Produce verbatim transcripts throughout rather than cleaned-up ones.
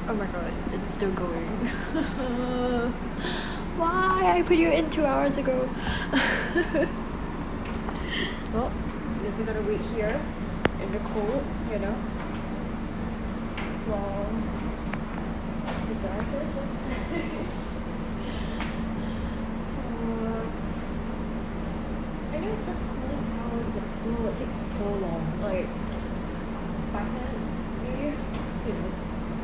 Oh my god, it's still going. Why? I put you in two hours ago. Well, guess we're gonna wait here in the cold, you know. While the drive finishes. uh, I know it's a schooling hour, but still, it takes so long. Like, five minutes, maybe? Two minutes.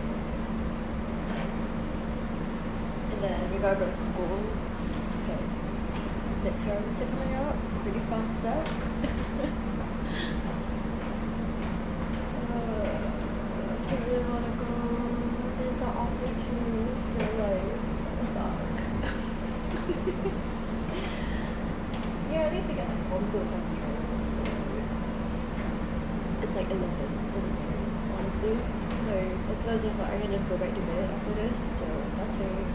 And then we gotta go to school because midterms are coming up. Pretty fun stuff. uh, I don't really wanna go. And it's our off day too, so like, what the fuck? Yeah, at least we get like warm clothes on the train. It's, it's like eleven in the morning, honestly. Like, it's as if like, I can just go back to bed after this, so that's very.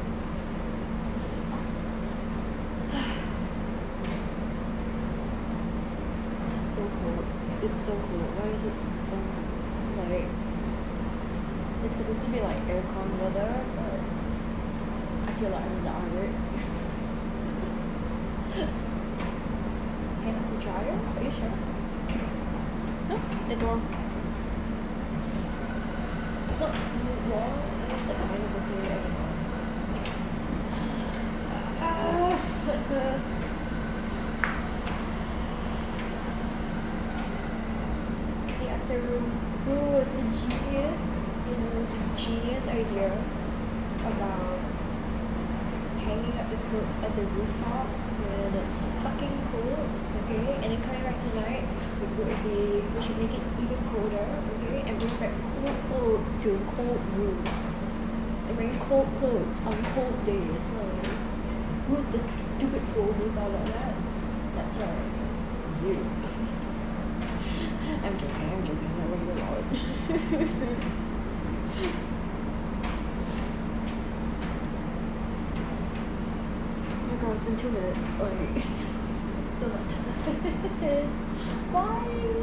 It's so cold. It's so cold. Why is it so cold? Like, it's supposed to be like aircon weather, but I feel like I'm in the Arctic. Hang up the dryer? Are you sure? No, it's warm. It's not too warm. It's like kind of okay. I don't know. Ah. Yeah, so who was the genius, you know, this genius idea about hanging up the clothes at the rooftop when it's fucking cold, okay? And then coming back tonight, we would be, we should make it even colder, okay? And bring back cold clothes to a cold room. And bring cold clothes on cold days. Like, who's the stupid fool who thought of that? That's right, you. I'm joking, I'm joking, I love you a lot. Oh my god, it's been two minutes, like, it's still not done. Why?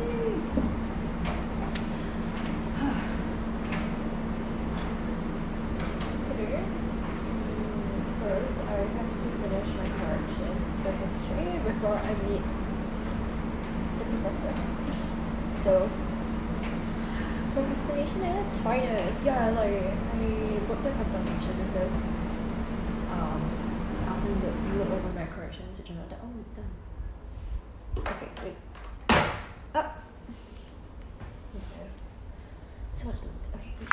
Today, first, I have to finish my corrections for history before I meet the professor. So, procrastination at its finest. Yeah, like, I booked a consultation with him. Um, to ask him to look over my corrections, which I'm not done. Oh, it's done. Okay, wait. Up! Okay. So much left. Okay, wait.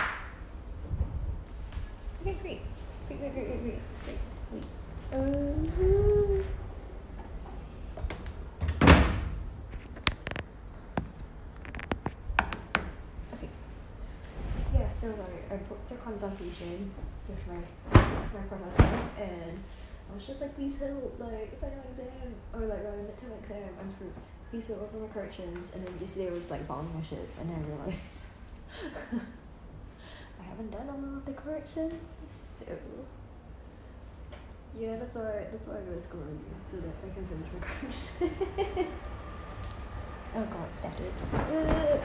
Okay, great. Great, great, great, great, great. Great. Wait. Uh, Yeah, so like I booked a consultation with my my professor, and I was just like, please help, like if I don't exam or like my midterm exam, I'm screwed. Please help over my corrections. And then yesterday I was like following my shit, and then I realized I haven't done all of the corrections, so yeah, that's why that's why I go to school early, so that I can finish my correction. Oh god, started. Uh,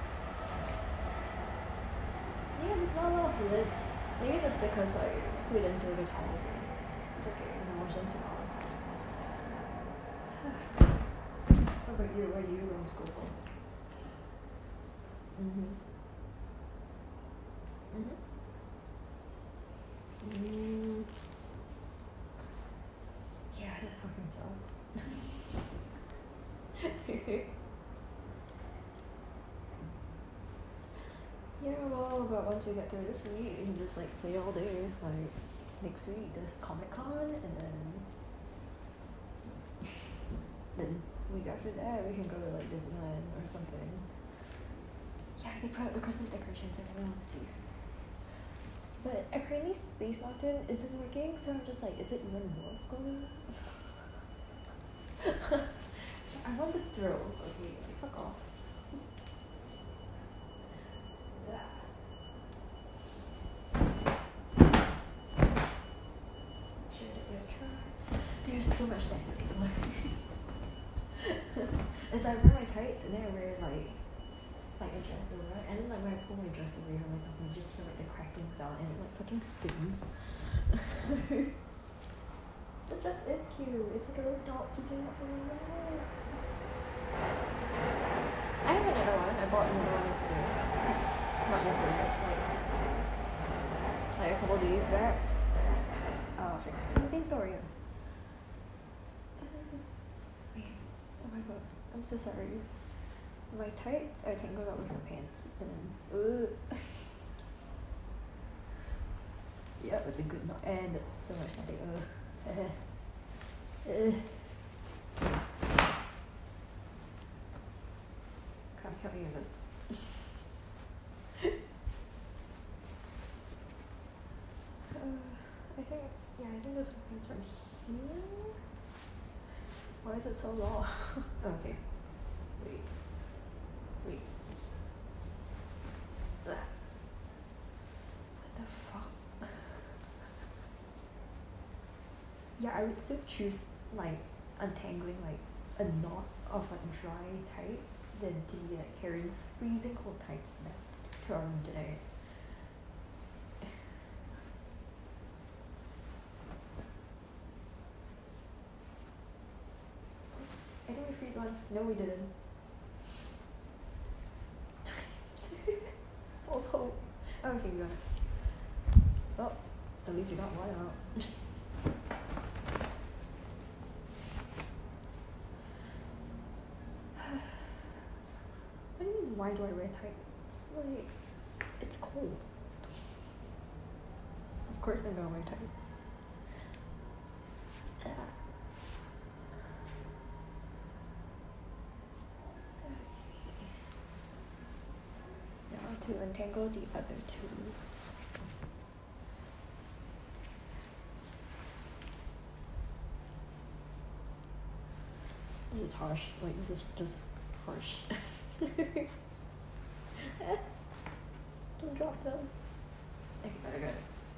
Yeah, there's not a lot of lid. Maybe that's because like we didn't do the towels in. It's okay, we can wash them tomorrow. What about you? Where are you going to school for? Mm-hmm. Mm-hmm. Mm. Yeah, that fucking sucks. Yeah, well, but once we get through this week, we can just like play all day. Like next week, there's Comic Con, and then then week after that, we can go to like Disneyland or something. Yeah, they put up the Christmas decorations. I really want to see. But apparently, Space Mountain isn't working, so I'm just like, is it even worth going? Yeah, I want the thrill. Okay, like, fuck off. There's so much that I can learn. And so I wear my tights, and then I wear like like a dress over, and then like when I pull pull my dress away from myself and just feel like the crackling sound and it like fucking stings. This dress is cute. It's like a little dog peeking out from my nose. I have another one. I bought another one yesterday. Not yesterday, like like a couple days back. Uh, frick. Same story. Wait. Oh my god. I'm so sorry. My tights are tangled up with my pants. And then, ugh. Yep, it's a good knot. And it's so much static. Ugh. Ugh. Come help me with this. uh, I think, yeah, I think this one comes from here. Why is it so long? Okay. Wait. Wait. Ugh. What the fuck? Yeah, I would still choose like untangling like a knot of like dry tights than to be like carrying freezing cold tights that to our room today. I think we freed one. No, we didn't. False hope. Oh, okay, we got it. Oh, at least we got one out. What do you mean, why do I wear tights? Like, it's cold. Of course I'm gonna wear tights. Uh. To untangle the other two. This is harsh. Like, this is just harsh. Don't drop them. Okay, better go.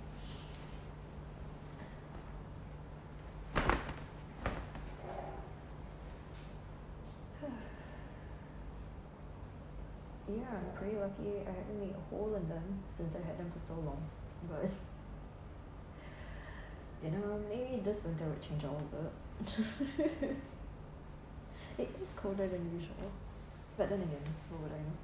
Yeah, I'm pretty lucky I haven't made a hole in them since I had them for so long. But, you know, maybe this winter would change all of it. It is colder than usual. But then again, what would I know?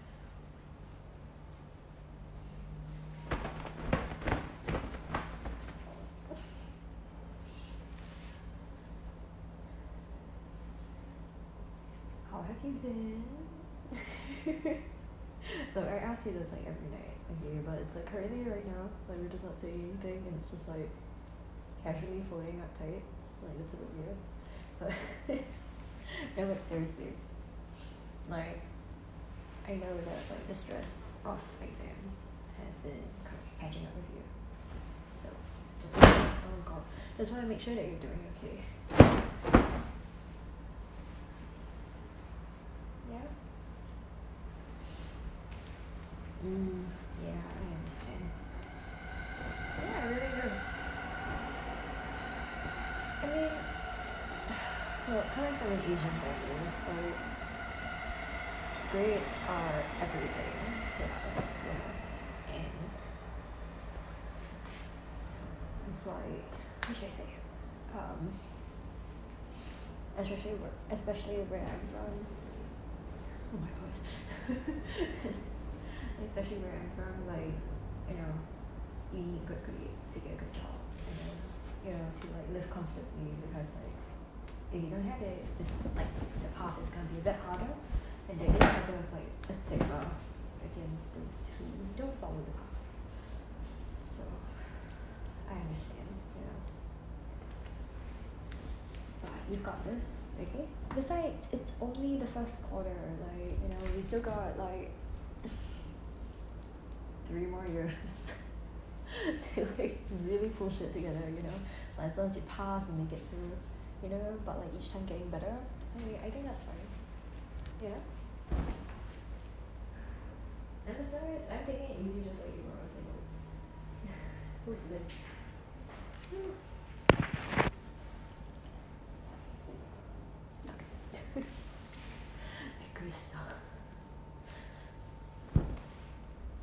How have you been? Look, I ask you this like every night, okay, but it's like currently right now, like we're just not saying anything and it's just like casually folding up tights, like it's a bit weird. But no, but seriously, like I know that like the stress of exams has been catching up with you, so just oh god, just want to make sure that you're doing okay. Yeah. Mm, yeah, I understand. Yeah, I really do. I mean, well, coming from an Asian family, like, grades are everything to us, you know, and it's like, what should I say? Um, especially where, especially where I'm from. Oh my god. Especially where I'm from, like, you know, you need good grades to get a good job, and then, you know, to like live comfortably, because like, if you don't have it, it's like the path is gonna be a bit harder, and there is a bit of like a stigma against those who don't follow the path. So, I understand, you know. But you've got this, okay? Besides, it's only the first quarter, like, you know, we still got like three more years to like really pull shit together, you know, like as long as you pass and make it through, you know, but like each time getting better. I mean, I think that's fine, you know. And it's alright, I'm taking it easy just like you are, so we're good. Okay. Good stuff.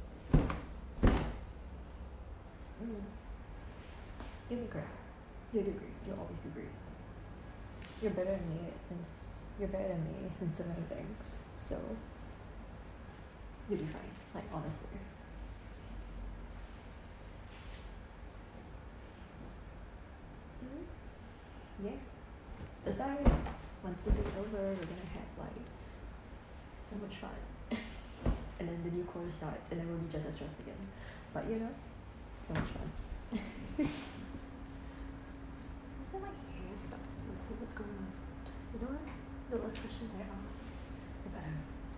You'll be great. You'll do great. You'll always do great. You're better than me and s- you're better than me in so many things. So you'll be fine. Like honestly. Mm-hmm. Yeah. Besides, once this is over, we're gonna have like so much fun. And then the new quarter starts and then we'll be just as stressed again. But you know, so much fun. Is that like hair stuck still? So what's going on? You know what? The last questions I asked. I better.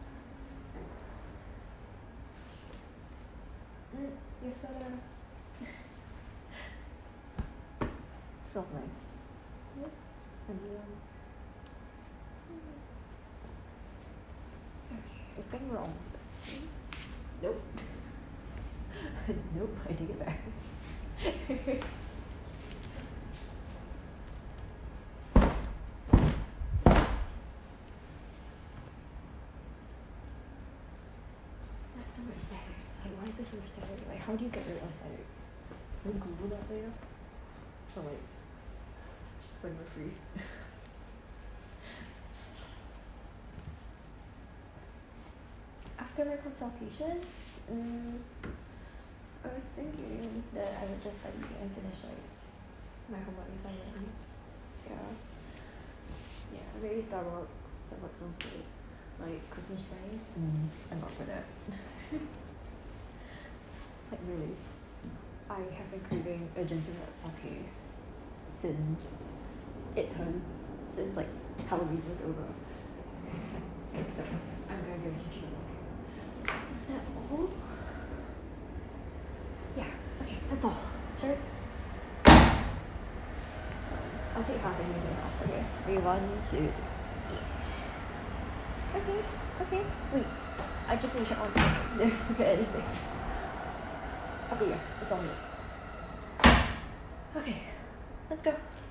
Mm, your sweater. Smells nice. Yep. And um, okay, I think we're almost done. Nope. Nope, I take it back. That's so much static. Like, why is there so much static? Like, how do you get rid of static? Will you Google that later? Or like, when we're free? After my consultation, um, I was thinking that I would just study and finish like my homework assignments. Yeah. Yeah, maybe Starbucks. Starbucks sounds good. Like Christmas brownies. Mm, I'm not for that. Like really. I have been craving a ginger latte since it turned, since like Halloween was over. Okay, so I'm gonna go ginger latte. Is that all? Yeah, okay, that's all. Sure. I'll take half and you take half. Okay. Ready, one, two, three. Okay, okay. Wait, I just need to check one second. Don't forget anything. Okay, yeah, it's on me. Okay, let's go.